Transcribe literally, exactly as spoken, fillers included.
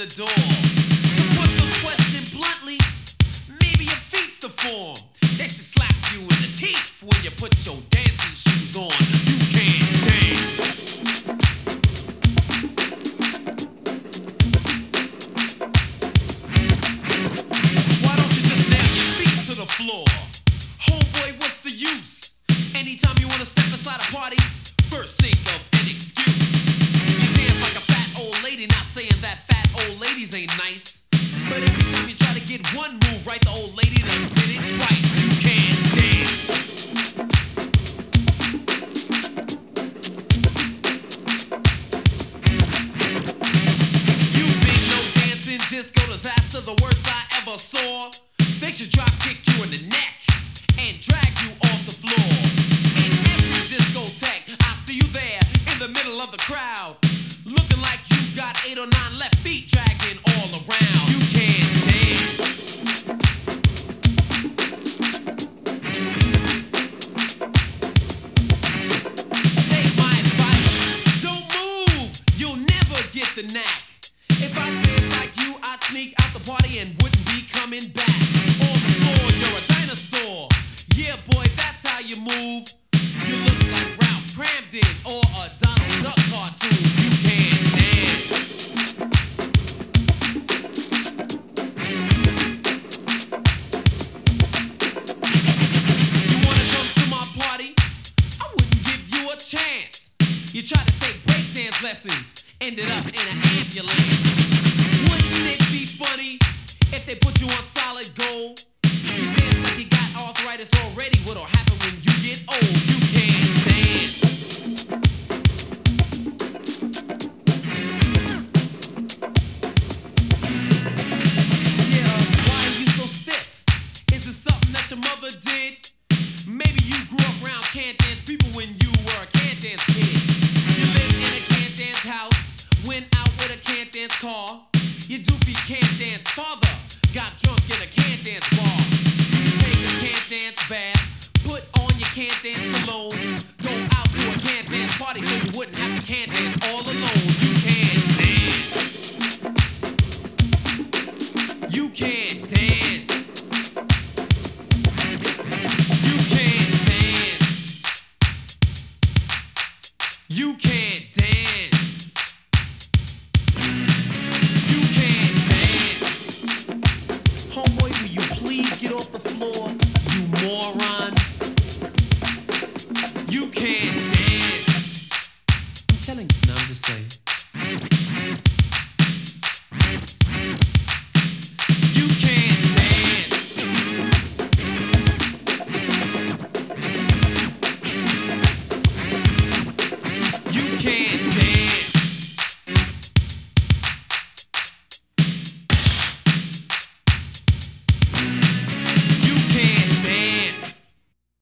the door. To put the question bluntly, maybe your feet's the form. They should slap you in the teeth when you put your dancing shoes on. You can't dance. Why don't you just nail your feet to the floor? Homeboy, what's the use? Anytime you wanna step inside a party, first think of an excuse. You dance like a fat old lady, not saying that fat old ladies ain't nice. But every time you try to get one move right, the old lady done did it twice. You can't dance. You big no dancing disco disaster, the worst I ever saw. They should drop kick you in the neck and drag you off the floor. In every discotheque, I see you there in the middle of the crowd, looking like you got eight or nine left feet dragging all around. You can't dance. Take my advice, don't move, you'll never get the knack. If I did like you, I'd sneak out the party and wouldn't be coming back. On the floor, you're a dinosaur. Yeah, boy, that's how you move. You look like Ralph Cramden or a Donald Duck cartoon. You can't dance. You wanna come to my party? I wouldn't give you a chance. You tried to take breakdance lessons, ended up in an ambulance. Wouldn't it be funny if they put you on solid gold? You dance like you got arthritis already. What'll happen when you get old? You can't dance. Yeah, why are you so stiff? Is it something that your mother did? Maybe you grew up around can't dance people when you were a can't dance kid. You lived in a can't dance house, went out with a can't dance car. Your doofy can't dance father got drunk in a can't dance bar. You take a can't dance bath, put on your can't dance cologne, go out to a can't dance party so you wouldn't have to can't dance all alone. You can't dance. You can't dance. You can't dance. You can't dance. You can't dance. Homeboy, will you please get off the floor, you moron? You can't